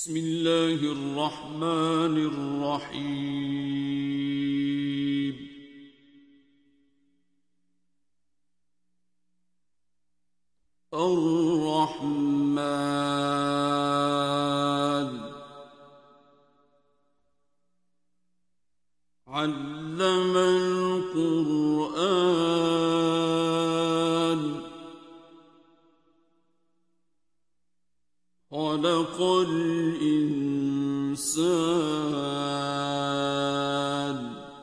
بسم الله الرحمن الرحيم. الرحمن علم القرآن خلق الإنسان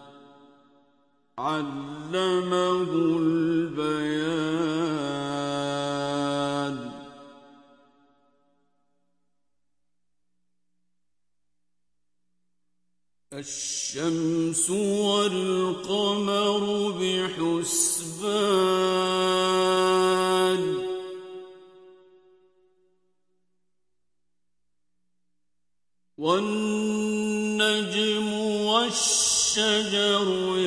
علمه البيان. الشمس والقمر بحسبان والنجم والشجر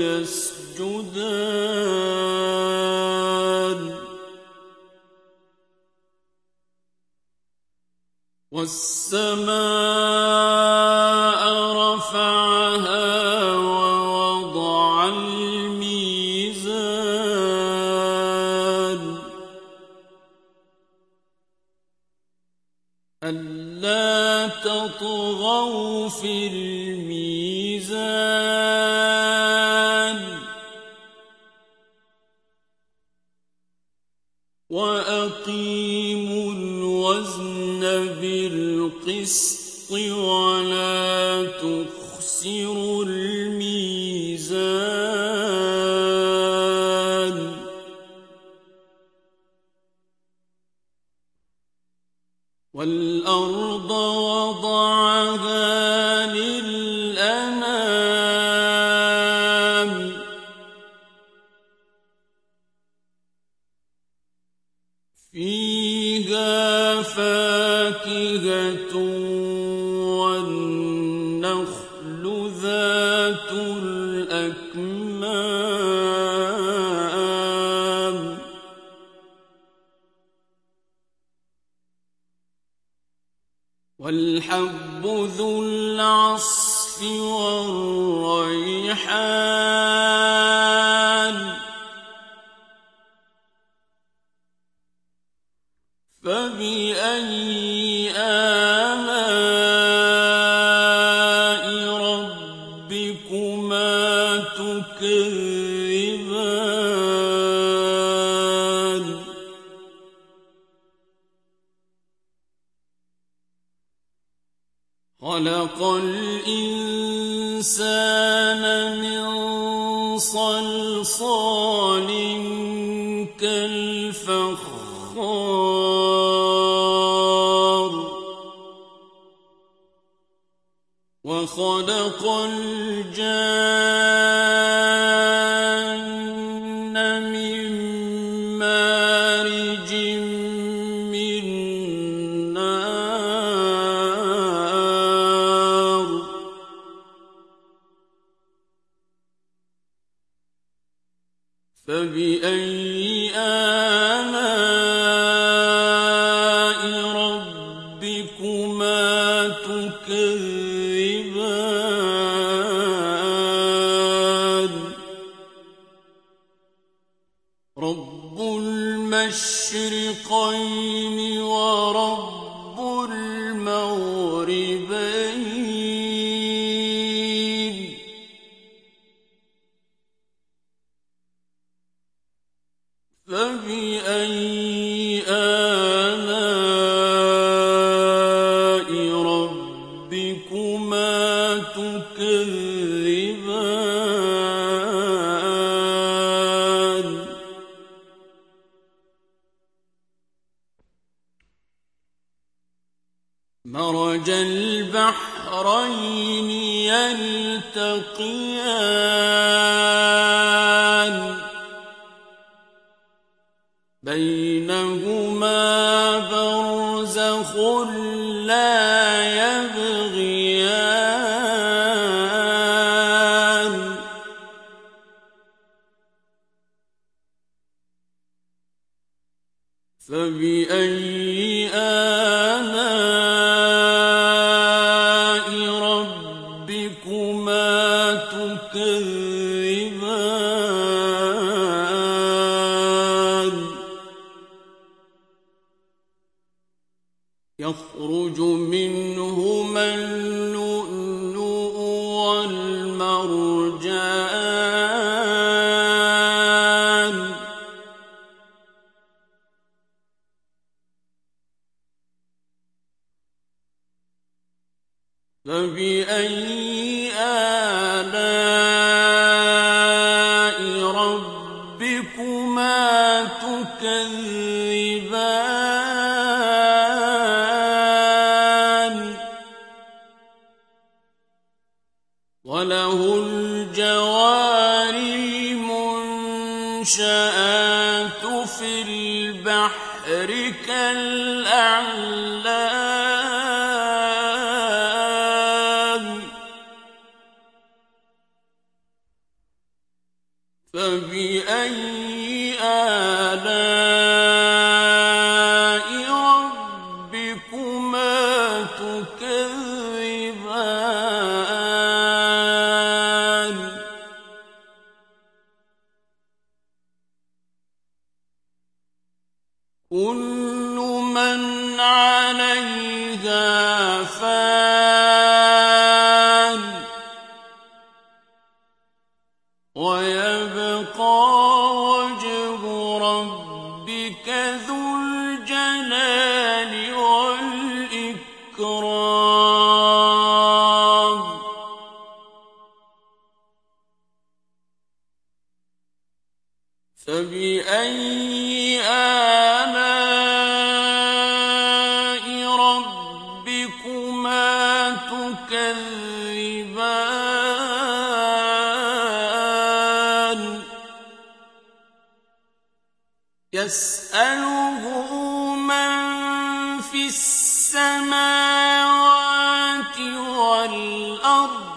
يسجدان والسماء رفعها ووضع الميزان ألا تطغوا في الميزان وأقيموا الوزن بالقسط ولا تخسروا الميزان والأرض وضعها للأنام فيها فاكهة والنخل ذات الأكمام والحب ذو العصف والريحان فبأي آلاء ربكما تكذبان خلق الإنسان من صلصال كالفخار وخلق الجان من مارج من نار فبأي آلاء ربكما تكذبان رب المشرقين ورب المغربين فبأي آلاء ربكما تكذبان مرج البحرين يلتقيان بينهما برزخ لا يبغيان فبأي آلاء منهما اللؤلؤ والمرجان فبأي آلاء ربكما تكذبان وله الجوار المنشآت في البحر كالأعلام فبأي آلاء ربكما تكذبان كل من عليها فان ويبقى وجه ربك ذو الجلال والإكرام فبأي آلاء ربكما تكذبان يسأله من في السماوات والأرض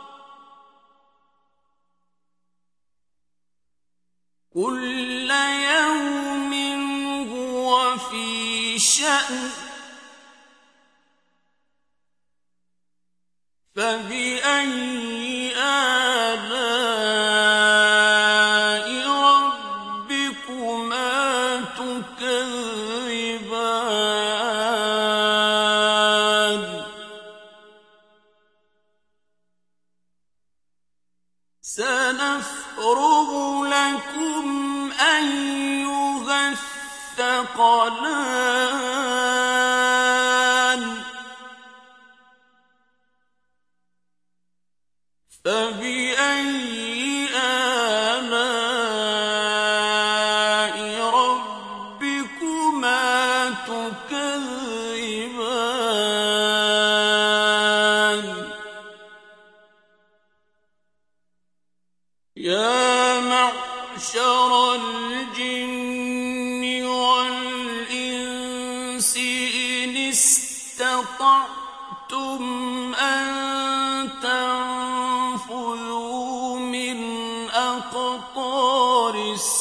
كل يوم هو في شأن فبأي آلاء ربكما تكذبان سنفرغ لكم أيها الثقلان فبأي آلاء ربكما تكذبان يا معشر الجن والإنس إن استطعتم أن تنفذوا من أقطار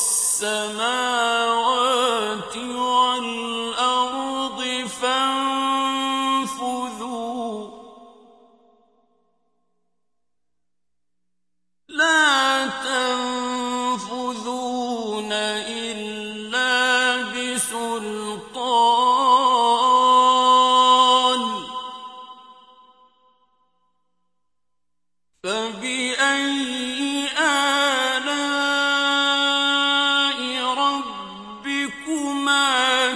السماوات والأرض فانفذوا لا تنفذون إلا بسلطان فبأي آلاء ربكما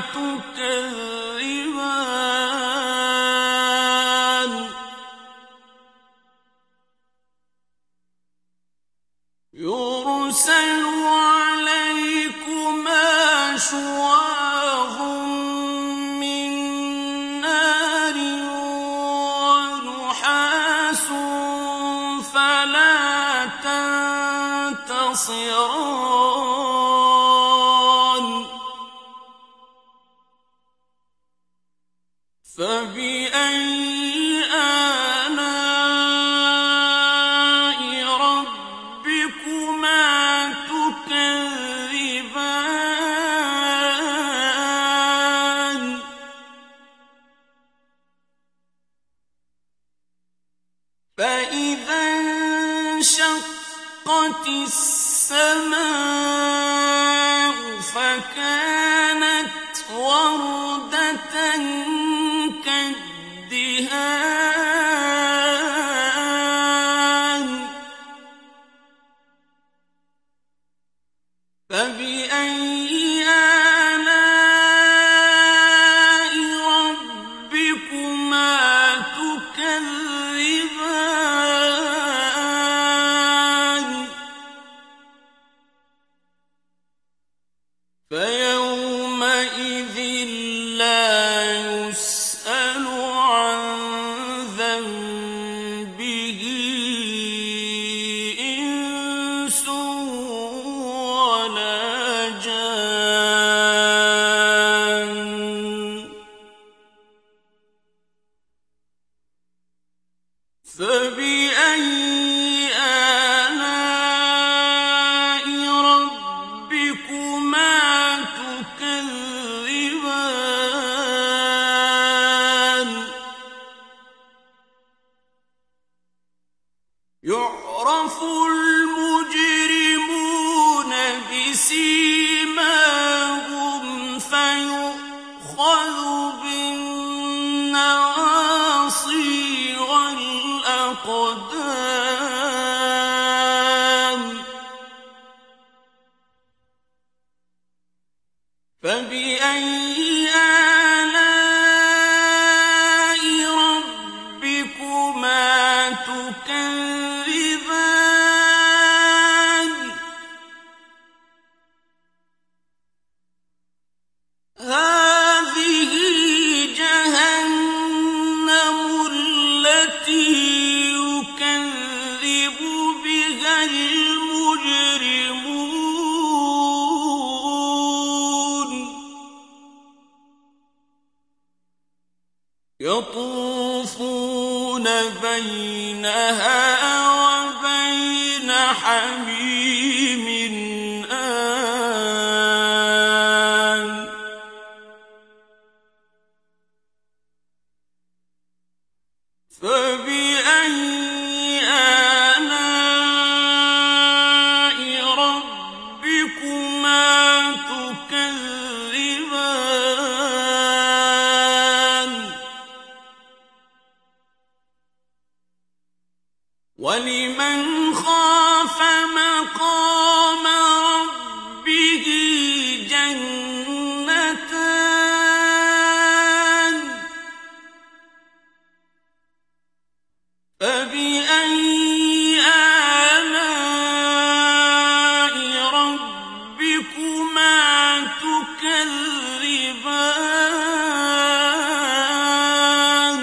تكذبان يرسل عليكما شواظ من نار ونحاس فلا تنتصران فبأي آلاء ربكما تكذبان فإذا انشقت السماء فكانت وردة كالدهان الدهان فبأي آلاء ربكما تكذبان فيومئذ لا يسأل عن ذنبه إنس ولا جان فبأي آلاء ربكما تكذبان يعرف المجرمون بسيماهم فيؤخذ بالنواصي والأقدام فبأي آلاء ربكما تكذبان هذه جهنم التي يكذب بها المجرمون يطوفون بينها وبين حميم آن فبأي آلاء ربكما تكذبان ولمن خاف مقام ربه جنتان فبأي آلاء ربكما تكذبان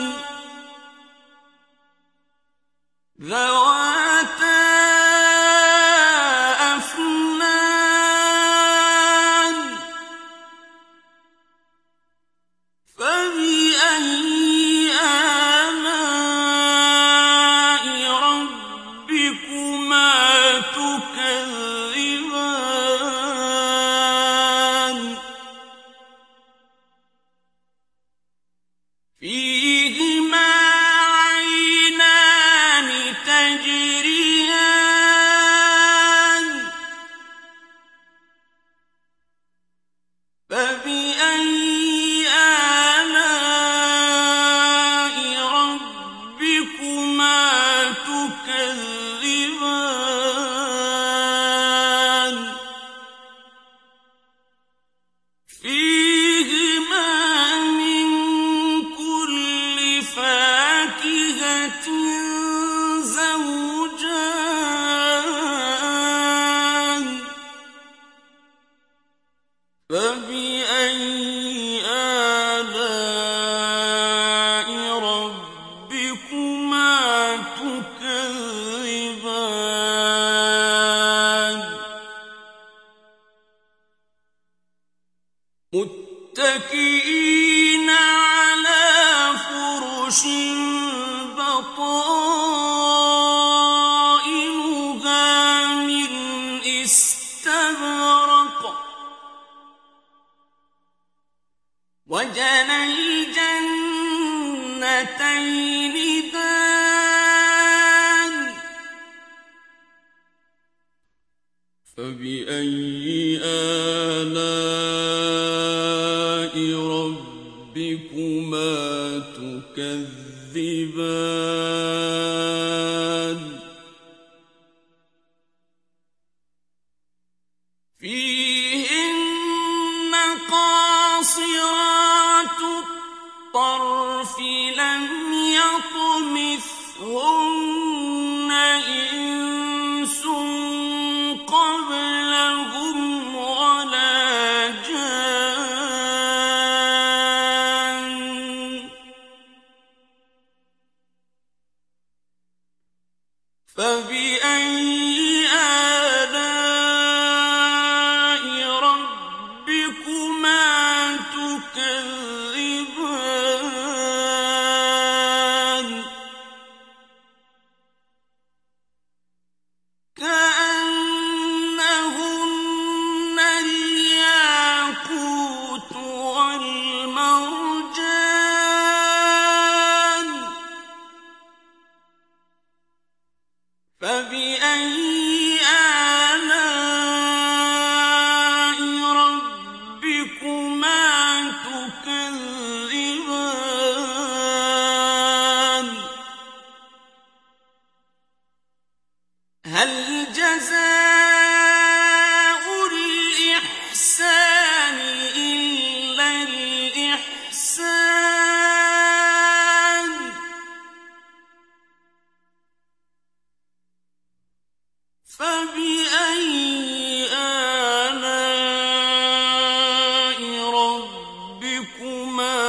ذواتا أفنان فبأي آلاء ربكما تكذبان فيهما عينان تجريان فبأي آلاء ربكما تكذبان فيهما من كل فاكهة زوجان فبأي آلاء ربكما تكذبان متكئين على فرش بطائنها من استبرق وجنى الجنتين دان فبأي آلاء ربكما تكذبان تكذبان فيهن قاصرات الطرف لم يطمثهن إنس قبلهم ولا جان فبأي آلاء ربكما تكذبان كأنهن الياقوت والمرجان فبأي آلاء ربكما تكذبان هل جزاء الإحسان إلا الإحسان فبأي آلاء ربكما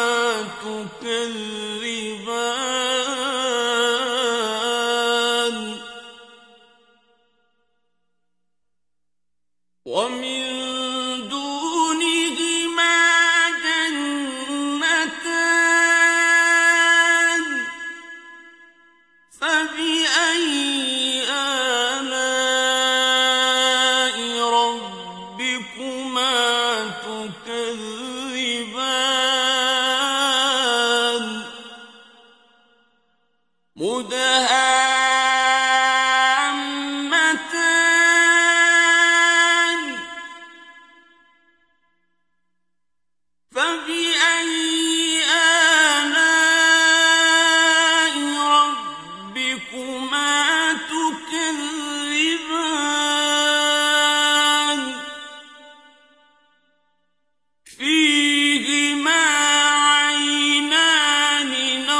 تكذبان ومن دونهما جنتان فبأي آلاء ربكما تكذبان مدهامتان فبأي آلاء ربكما تكذبان فيهما عينان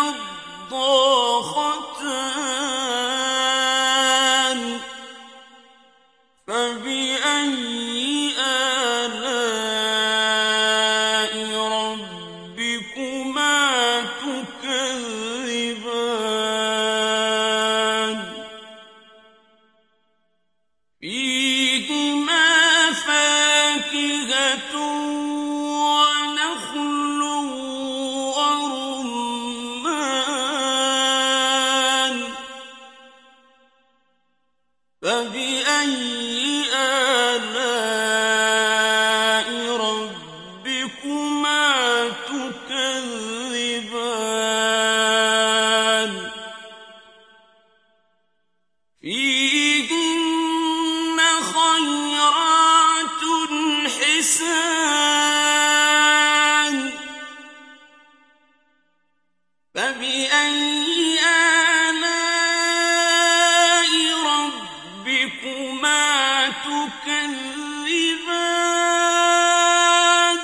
نضاختان فبأي آلاء ربكما تكذبان فيهما فاكهة ونخل ورمان فبأي آلاء ربكما تكذبان فيهن خيرات حسان فبأي آلاء ربكما تكذبان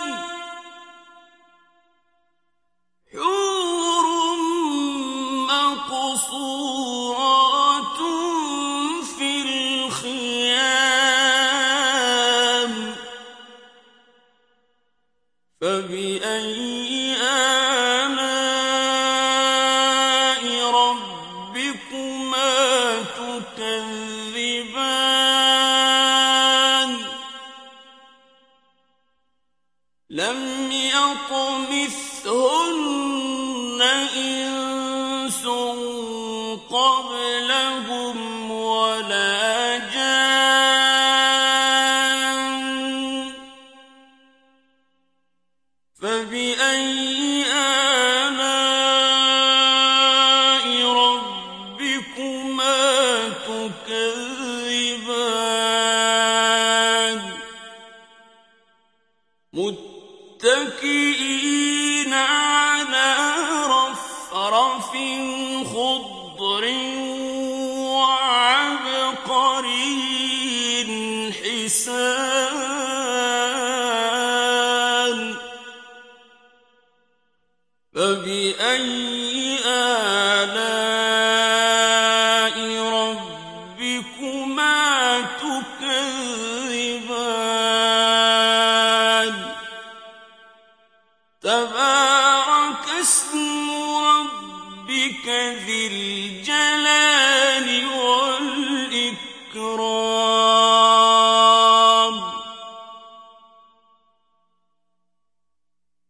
حور مقصورات في الخيام فبأي آلاء ربكما تكذبان لم يطمثهن إنس قبلهم ولا جان فبأي آلاء ربكما تكذبان متكئين على رفرف فبأي آلاء ربكما تكذبان تبارك اسم ربك ذي